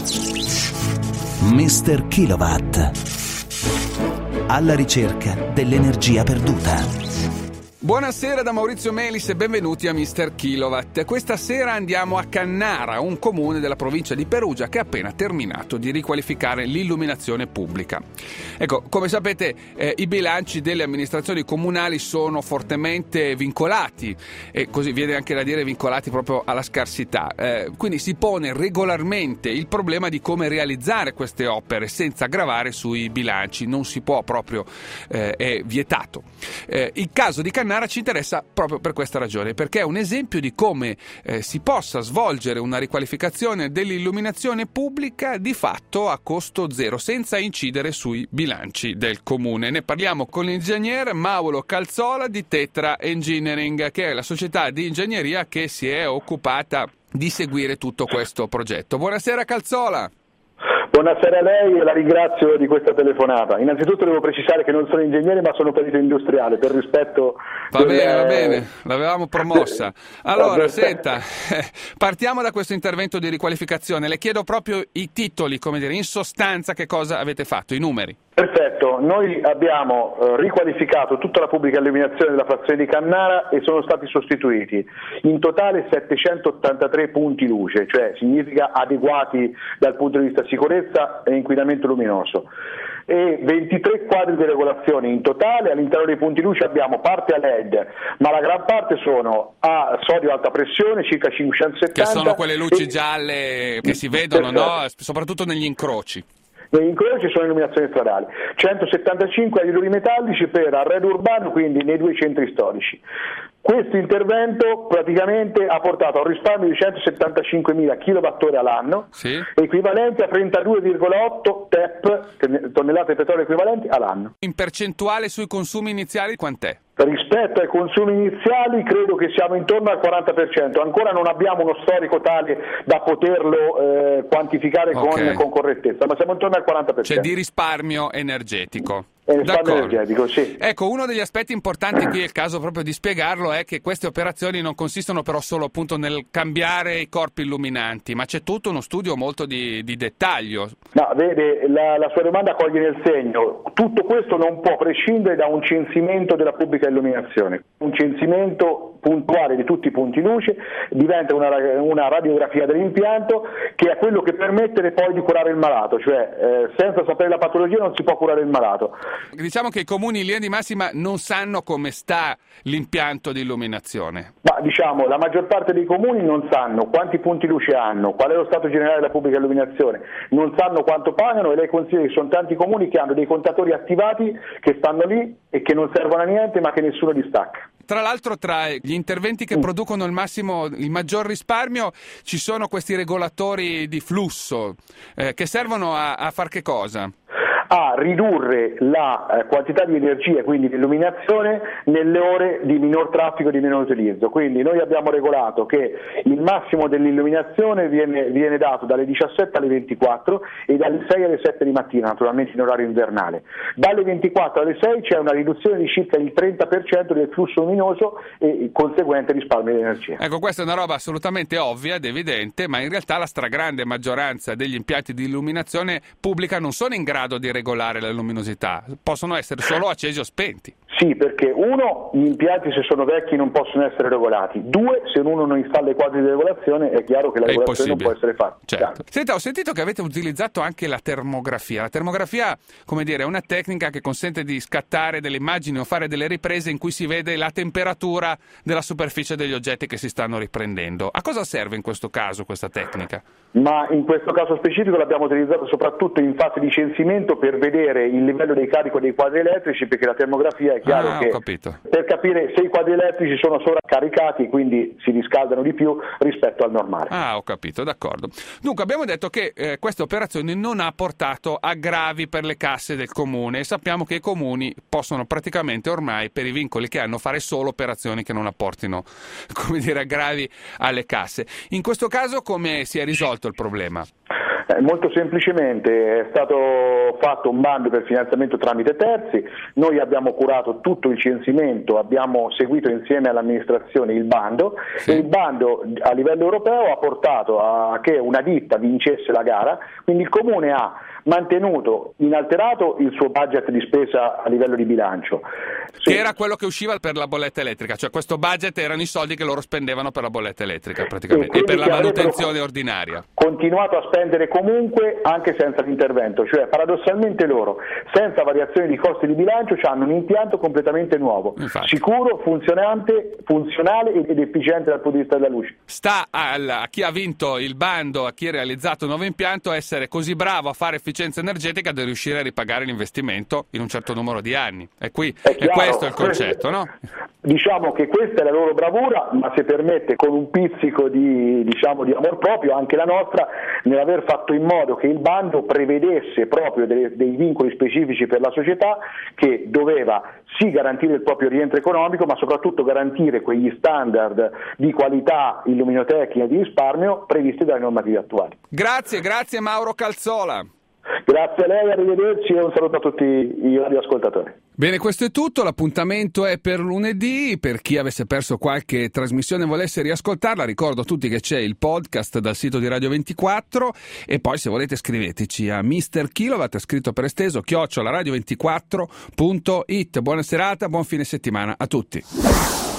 Mr. Kilowatt. Alla ricerca dell'energia perduta. Buonasera da Maurizio Melis e benvenuti a Mr. Kilowatt. Questa sera andiamo a Cannara, un comune della provincia di Perugia che ha appena terminato di riqualificare l'illuminazione pubblica. Ecco, come sapete, i bilanci delle amministrazioni comunali sono fortemente vincolati e così viene anche da dire vincolati proprio alla scarsità. Quindi si pone regolarmente il problema di come realizzare queste opere senza gravare sui bilanci. Non si può proprio, è vietato. Il caso di Cannara ci interessa proprio per questa ragione, perché è un esempio di come si possa svolgere una riqualificazione dell'illuminazione pubblica di fatto a costo zero, senza incidere sui bilanci del comune. Ne parliamo con l'ingegnere Mauro Calzola di Tetra Engineering, che è la società di ingegneria che si è occupata di seguire tutto questo progetto. Buonasera Calzola. Buonasera a lei e la ringrazio di questa telefonata. Innanzitutto devo precisare che non sono ingegnere ma sono perito industriale, per rispetto. Va bene, l'avevamo promossa. Allora, senta, partiamo da questo intervento di riqualificazione. Le chiedo proprio i titoli, come dire, in sostanza che cosa avete fatto, i numeri. Perfetto, noi abbiamo riqualificato tutta la pubblica illuminazione della frazione di Cannara e sono stati sostituiti in totale 783 punti luce, cioè significa adeguati dal punto di vista sicurezza e inquinamento luminoso, e 23 quadri di regolazione in totale. All'interno dei punti luce abbiamo parte a LED, ma la gran parte sono a sodio alta pressione, circa 570. Che sono quelle luci gialle che si vedono, no? Soprattutto negli incroci. Negli incroci sono illuminazioni stradali, 175 ariduri metallici per arredo urbano, quindi nei due centri storici. Questo intervento praticamente ha portato a un risparmio di 175.000 kWh all'anno, sì, equivalente a 32,8 TEP, tonnellate di petrolio equivalenti all'anno. In percentuale sui consumi iniziali quant'è? Rispetto ai consumi iniziali credo che siamo intorno al 40%, ancora non abbiamo uno storico tale da poterlo quantificare con correttezza, ma siamo intorno al 40%. Cioè di risparmio energetico. Energetico, sì. Ecco, uno degli aspetti importanti qui è il caso proprio di spiegarlo, è che queste operazioni non consistono però solo appunto nel cambiare i corpi illuminanti, ma c'è tutto uno studio molto di dettaglio. No, vede, la sua domanda coglie nel segno. Tutto questo non può prescindere da un censimento della pubblica illuminazione, un censimento puntuale di tutti i punti luce, diventa una radiografia dell'impianto, che è quello che permette poi di curare il malato, cioè senza sapere la patologia non si può curare il malato. Diciamo che i comuni in linea di massima non sanno come sta l'impianto di illuminazione. Ma diciamo, la maggior parte dei comuni non sanno quanti punti luce hanno, qual è lo stato generale della pubblica illuminazione, non sanno quanto pagano, e lei considera che sono tanti comuni che hanno dei contatori attivati che stanno lì e che non servono a niente ma che nessuno distacca. Tra l'altro, tra gli interventi che producono il maggior risparmio ci sono questi regolatori di flusso che servono a far che cosa? A ridurre la quantità di energia, quindi di illuminazione, nelle ore di minor traffico e di minor utilizzo. Quindi noi abbiamo regolato che il massimo dell'illuminazione viene dato dalle 17 alle 24 e dalle 6 alle 7 di mattina, naturalmente in orario invernale. Dalle 24 alle 6 c'è una riduzione di circa il 30% del flusso luminoso e conseguente risparmio di energia. Ecco, questa è una roba assolutamente ovvia ed evidente, ma in realtà la stragrande maggioranza degli impianti di illuminazione pubblica non sono in grado di regolare la luminosità, possono essere solo accesi o spenti. Sì, perché uno, gli impianti se sono vecchi non possono essere regolati, due, se uno non installa i quadri di regolazione è chiaro che la regolazione non può essere fatta. Certo. Senta, ho sentito che avete utilizzato anche la termografia. La termografia, come dire, è una tecnica che consente di scattare delle immagini o fare delle riprese in cui si vede la temperatura della superficie degli oggetti che si stanno riprendendo. A cosa serve in questo caso questa tecnica? Ma in questo caso specifico l'abbiamo utilizzato soprattutto in fase di censimento per vedere il livello di carico dei quadri elettrici, perché la termografia è chiaro che per capire se i quadri elettrici sono sovraccaricati, quindi si riscaldano di più rispetto al normale. Ho capito, d'accordo. Dunque abbiamo detto che questa operazione non ha portato aggravi per le casse del comune e sappiamo che i comuni possono praticamente ormai, per i vincoli che hanno, fare solo operazioni che non apportino, come dire, aggravi alle casse. In questo caso come si è risolto il problema? Molto semplicemente è stato fatto un bando per finanziamento tramite terzi, noi abbiamo curato tutto il censimento, abbiamo seguito insieme all'amministrazione il bando e il bando a livello europeo ha portato a che una ditta vincesse la gara, quindi il Comune ha mantenuto inalterato il suo budget di spesa a livello di bilancio. Che era quello che usciva per la bolletta elettrica, cioè questo budget erano i soldi che loro spendevano per la bolletta elettrica praticamente e per la manutenzione ordinaria. Continuato a spendere comunque anche senza l'intervento, cioè paradossalmente loro senza variazioni di costi di bilancio hanno un impianto completamente nuovo, infatti, sicuro, funzionale ed efficiente dal punto di vista della luce. Sta a chi ha vinto il bando, a chi ha realizzato il nuovo impianto, essere così bravo a fare efficienza energetica da riuscire a ripagare l'investimento in un certo numero di anni. E questo è il concetto, no? Diciamo che questa è la loro bravura, ma se permette con un pizzico di amor proprio anche la nostra nell'aver fatto in modo che il bando prevedesse proprio dei vincoli specifici per la società che doveva sì garantire il proprio rientro economico, ma soprattutto garantire quegli standard di qualità illuminotecnica e di risparmio previsti dalle normative attuali. Grazie Mauro Calzola. Grazie a lei, arrivederci e un saluto a tutti i radioascoltatori. Bene, questo è tutto, l'appuntamento è per lunedì, per chi avesse perso qualche trasmissione e volesse riascoltarla ricordo a tutti che c'è il podcast dal sito di Radio 24 e poi se volete scriveteci a Mr. Kilowatt, scritto per esteso, @radio24.it. Buona serata, buon fine settimana a tutti.